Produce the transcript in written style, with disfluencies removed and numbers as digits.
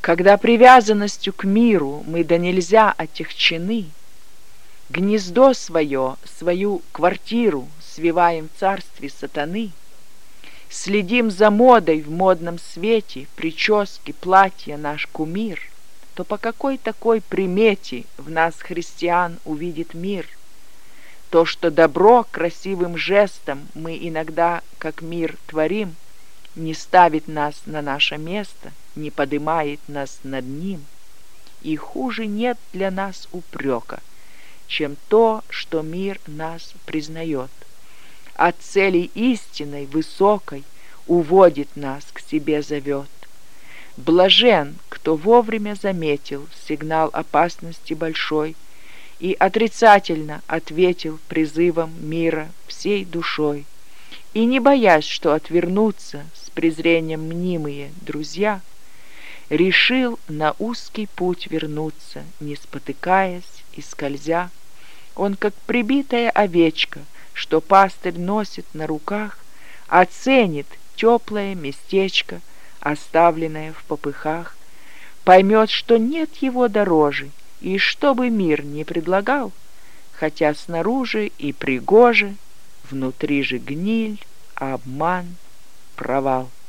Когда привязанностью к миру мы да нельзя отягчены, гнездо свое, свою квартиру свиваем в царстве сатаны, следим за модой в модном свете, прически, платья наш кумир, то по какой такой примете в нас, христиан, увидит мир? То, что добро красивым жестом мы иногда, как мир, творим, не ставит нас на наше место, не подымает нас над ним. И хуже нет для нас упрека, чем то, что мир нас признает. От цели истинной, высокой, уводит нас, к себе зовет. Блажен, кто вовремя заметил сигнал опасности большой и отрицательно ответил призывом мира всей душой. И не боясь, что отвернутся с презрением мнимые друзья, решил на узкий путь вернуться, не спотыкаясь и скользя. Он, как прибитая овечка, что пастырь носит на руках, оценит теплое местечко, оставленное в попыхах, поймет, что нет его дороже, и что бы мир не предлагал, хотя снаружи и пригоже, внутри же гниль, обман, провал.